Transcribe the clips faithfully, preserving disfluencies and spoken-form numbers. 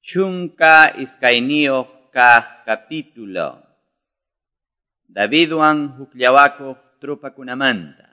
Chunka iskainio ka capítulo. Davidwan hukllawako trupakunamanta.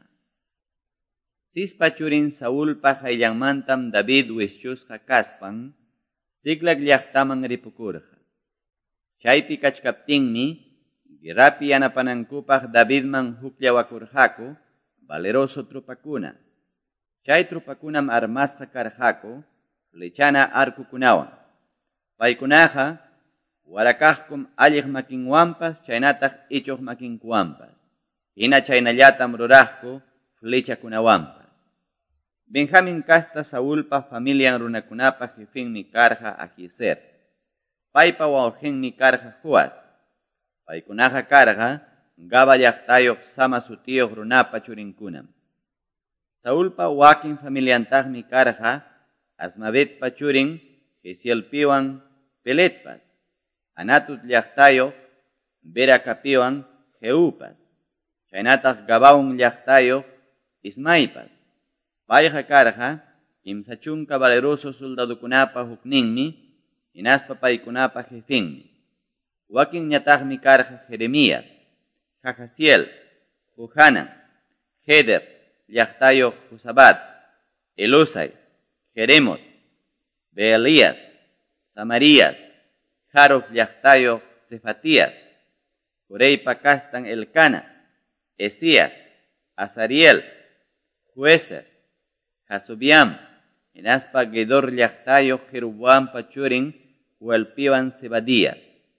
Sispachurin Saulpa hayllanmantam David wischusqa kaspan, siklag llaqtaman ripukurqa. Chaypi kachkaptinmi, girapi yanapanankupaq Davidman hukllawakurqaku, valeroso trupakuna. Chay trupakunam armasqa karqaku, flechana arkukunawan. Paykunaqa, warakaqkum alliq makinwanpas, chaynataq ichuq makinkuwanpas. Hina chaynallatam ruraqku, flechakunawanpas. Benjamin kasta Saulpa familian runakunapa jefinmi karqa Ahizer. Paypa wawqinmi karqa Joas. Paykunaqa karqa, Gaba llaqtayuq sama sutiyuq runapa churinkunam. Saulpa wakin familiantaqmi karqa, Asmavetpa churin, Jesielpiwan Peletpas, Anatut llaqtayuq, Berakapiwan Jeupas, chaynataq Gabaon llaqtayuq, Ismaipas. Payqa karqa, kimsa chunka valeroso soldadukunapa hukninmi, hinaspa paykunapa jefinmi. Wakin ñataqmi karqa Jeremías, Jahasiel, Johanan, Heder, llaqtayuq Josabat, Elusai, Jeremot, Beelías, Samarías, Jaruf llaqtayuq Cefatías, Coreypa kastan Elcana, Esías, Azariel, Juezer, Jasubiam, hinaspa Gedor llaqtayuq Jeroboampa churin hualpiwan Zebadías.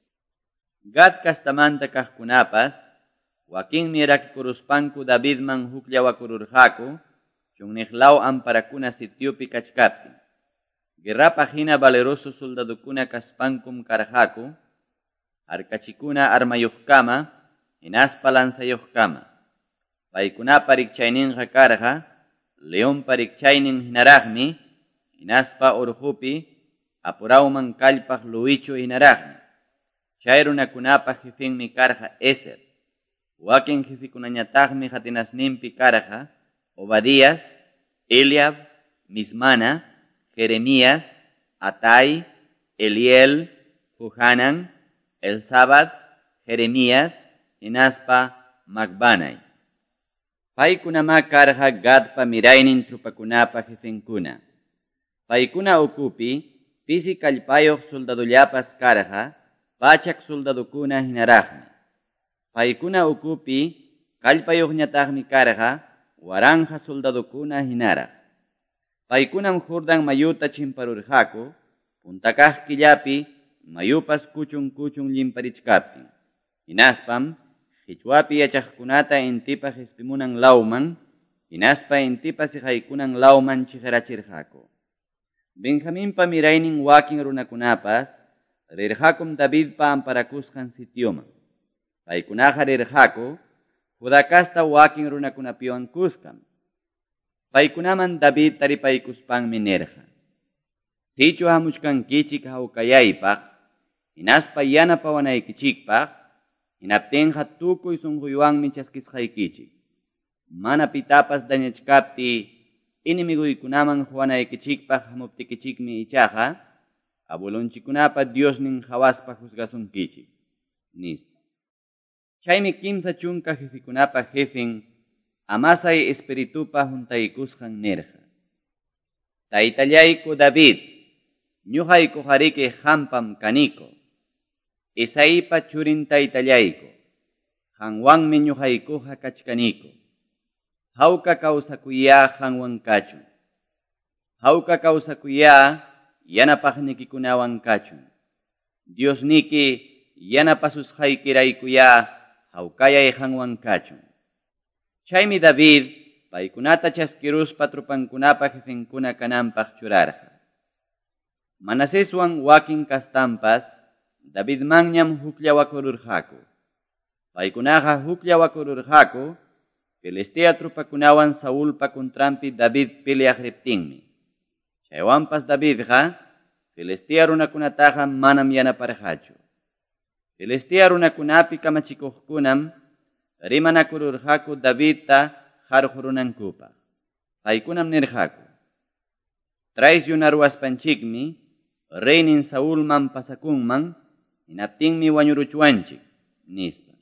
Gad kastamanta kaqkunapas, wakinmi rakikuruspanku Davidman hukllawakururqaku, chunniqlaw amparakuna sitiopi kachkaptin. Guerrapa hina valeroso soldadukuna kaspankum karqaku, arkachikuna armayuqkama, hinaspa lanzayuqkama. Paykunapa rikchayninqa karqa, leonpa rikchaynin hinaraqmi, hinaspa urqupi, apurawman kallpaq luichu hinaraqmi. Chay runakunapa jefinmi karqa Ezer. Wakin jefikunañataqmi hatinasninpi karqa, Obadías, Eliab, Mismana, Jeremías, Atai, Eliel, Johanan, Elzabad, Jeremías, hinaspa Macbanay. Paykunama karqa Gadpa miraynin trupakunapa jefinkuna. Paykuna ukupi, pisi kallpayuq soldadullapas karqa, pachak soldadukuna hinaraqmi. Paykuna ukupi, kallpayuqñataqmi karqa, waranja soldadukuna hinaraq. Paykunam Jordan mayuta chimparurqaku, puntakaq killapi, mayupas kuchun kuchun llimparichkaptin. Hinaspam, Hichwapi yachaqkunata intipaq ispimunan lawman, hinaspa intipas iqaykunan lawman chiqarachirqaku. Benjaminpa miraynin wakin runakunapas, rirqakum Davidpa amparakusqan sitioman. Paykunaqa rirqaku, Judakasta wakin runakunapiwan kuskam. Paykunaman David taripaykuspanmi nerqa. Sichu hamuchkankichik hawkayaypaq, hinaspa yanapawanaykichikpaq, hinaptinqa tukuy sunquywanmi chaskisqaykichik. Mana pitapas dañachkapti, inimiguykunaman huwanaykichikpaq hamuptikichikmi ichaqa, abuelonchikunapa Diosnin hawaspa juzgasunkichik. Nispa. Chaymi kimsa chunka jefikunapa jefin, amasay espiritupa juntaykusqan nerqa. Taytallayku David, ñuqayku qariki hampam kaniko. Isaipa churin taytallayku, hanwanmi ñuqaykuqa kachkaniko. Hawka kawsakuyá hanwan kachun. Hawka kawsakuyá yanapaqnikikunawan kachun. Diosniki yanapasusqaykiraykuyá hawkayay hanwan kachun. Chaymi David, paykunata chaskiruspa trupankunapa jefinkuna kananpaq churarqa. Manaseswan wakin kastampas, Davidmanñam hukllawakururqaku. Paykunaqa hukllawakururqaku, Filistea trupakunawan Saulpa kontrampi David peleaq riptinmi. Chaywanpas Davidqa, Filistea runakunataqa manam yanaparqachu. Filistea runakunapi kamachikuqkunam, rimanakururqaku Davidta harqurunankupaq. Paykunam nirqaku. Traicionaruaspanchikmi, reinin Saulman pasakunman, hinaptinmi wañuruchuanchik, nispa.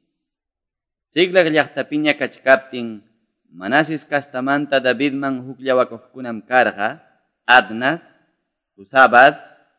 Siglag llaqtapiña kachkaptin, Manasis kastamanta Davidman hukllawakuqkunam karqa, Adnas, Josabad,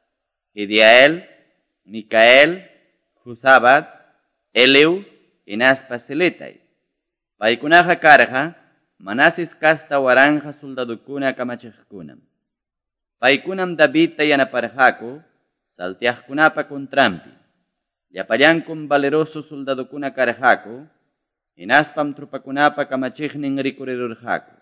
Gidiael, Micael, Josabad, Eliu, hinaspa Seletay. Paykunaqa karqa, Manasis kasta waranja soldadukuna kamachiqkunam. Paykunam Davidta yanaparqaku, saltiaqkunapa kontrampi. Llapallankum valeroso soldadukuna karqaku, hinaspam trupakunapa kamachiqnin rikurirurqaku.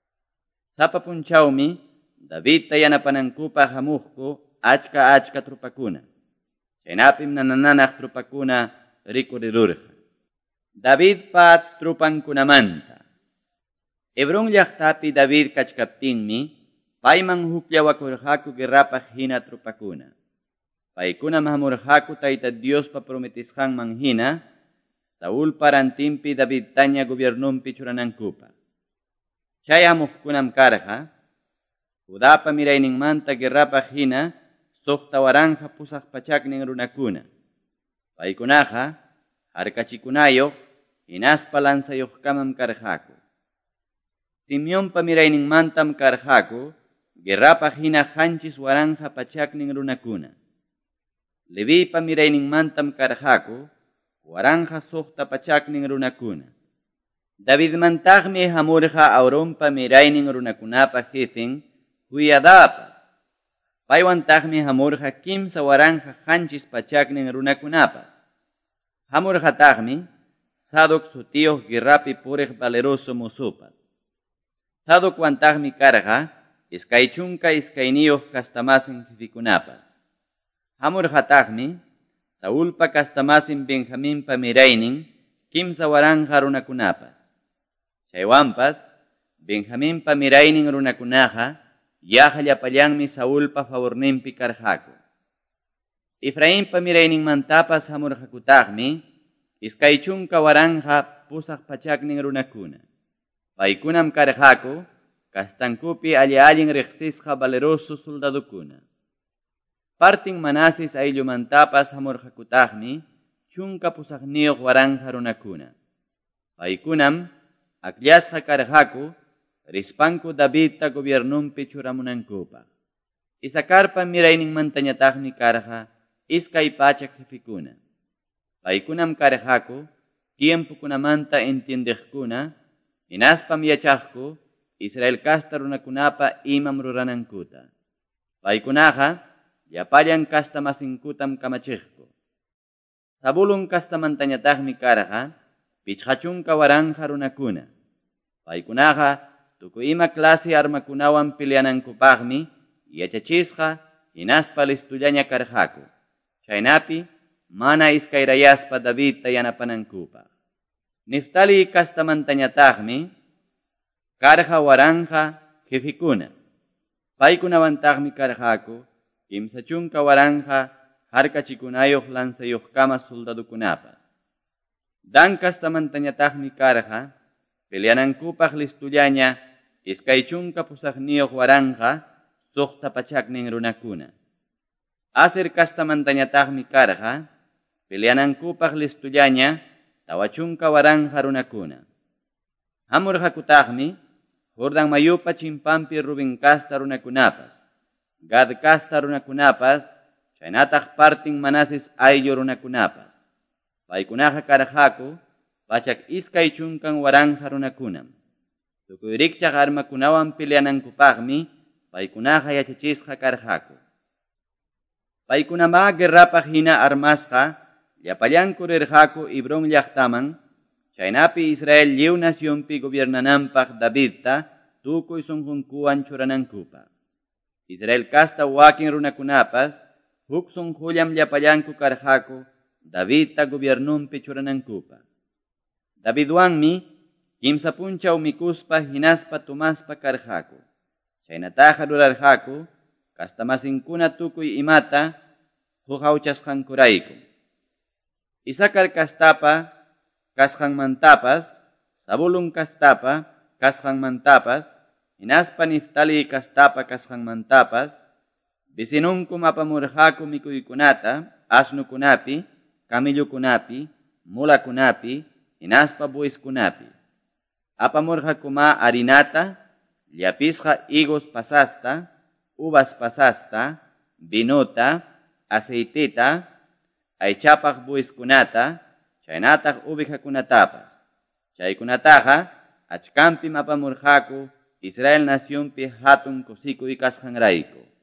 Sapa punchawmi, Davidta yanapanankupa hamuqku achka achka trupakuna. Chaynapim nanananaq trupakuna rikurirurqa. David pa trupankunamanta. Hebrón llaqtapi David kachkaptinmi, payman hukllawakurqaku guerrapaq hina trupakuna. Paykunam hamurqaku Tayta Diospa prometisqanman hina, Saul parantimpi Davidtaña gobiernumpi churanankupa. Chay hamuqkunam karqa, Judapa mirayninmanta guerrapaq hina, suqta waranja pusaq pachaknin runakuna. Paykunaqa, harkachikunayoq, hinaspa lanzayuqkamam karqaku. Simeonpa mirayninmantam karqaku, guerrapaq hina hanchis waranja pachaknin runakuna. Levipa mirayninmantam karqaku, waranja suqta pachaknin runakuna. Davidmantaqmi hamurqa Auronpa miraynin runakunapa jefin, Huyadapas. Paywantaqmi hamurqa kimsa waranja hanchis pachaknin runakunapas. Hamurqataqmi, Sadoc sutiyuq guerrapi puriq valeroso musupat. Sadoc wantaqmi karqa, iskaychunka iskayniyuq kastamasin jefikunapas. Hamurqataqmi, Saulpa kastamasin Benjaminpa miraynin, kimsa waranja runakunapas. Chaywanpas, Benjaminpa miraynin runakunaqa, yaqa llapallanmi Saulpa favorninpi karqaku. Efraínpa mirayninmantapas hamurqakutaqmi, iskaychunka waranja pusaq pachaknin runakuna. Paykunam karqaku, kastankupi alli-allin riqsisqa valeroso soldadukuna. Partin Manasis ayllumantapas hamurqakutaqmi, chunka pusaqniyuq waranja runakuna. Paykunam, akllashqa karqaku, rispanku Davidta gobiernumpi churamunankupa. Isakarpa mirayninmantañataqmi karqa, iskay pachak jefikuna. Paykunam karqaku, tiempukunamanta entiendiqkuna, hinaspam yachaqku, Israel kasta runakunapa imam ruranankuta. Paykunaqa, llapallan kastamasinkutam kamachiqku. Zabulun kastamantañataqmi karqa, pichqachunka waranja runakuna. Paykunaqa, tukuy ima klase armakunawan peleanankupaqmi, yachachisqa, hinaspa listullaña karqaku. Chaynapi, mana iskayrayaspa Davidta yanapanankupaq. Niftali kastamantañataqmi, karqa waranja jefikuna. Paykunawantaqmi karqaku, kimsa chunka waranja harkachikunayuq lanzayuqkama soldadukunapa. Dan kastamantañataqmi karqa, peleanankupaq listullaña, iskay chunka pusaqniyuq waranja, suqta pachaknin runakuna. Aser kastamantañataqmi karqa, peleanankupaq listullaña, tawa chunka waranja runakuna. Hamurqakutaqmi, Jordan mayupa chimpampi Ruben kasta runakunapas, Gad kasta runakunapas, chaynataq partin Manasis ayllu runakunapas. Paykunaqa karqaku, pachak iskay chunkan waranja runakunam. Tukuy rikchaq armakunawan peleanankupaqmi, paykunaqa yachachisqa karqaku. Paykunama guerrapaq hina armasqa, llapallanku rirqaku Hebrón llaqtaman, chaynapi Israel lliw nacionpi gobiernananpaq Davidta, tukuy sunqunkuwan churanankupaq. Israel kasta wakin runakunapas, huk sunqullam llapallanku karqaku, Davidta gobiernumpi churanankupaq. Davidwanmi, kimsa punchaw mikuspa hinaspa tumaspa karqaku. Chaynataqa rurarqaku, kastamasinkuna tukuy imata, hukawchasqankurayku. Isakar kastapa, kasqanmantapas, Zabulun kastapa, kasqanmantapas, hinaspa Niftali kastapa kasqanmantapas, Vecinunkum apamurqaku mikuykunata, asnukunapi, camellukunapi, mulakunapi, hinaspa buiskunapi. Apamurqakuma harinata, llapisqa higos pasasta, uvas pasasta, vinota, aceitita, aychapaq buiskunata, chaynataq ovejakunatapas. Chaykunataqa achkampim apamurqaku Israel nacionpi hatun kusikuy kasqanrayku.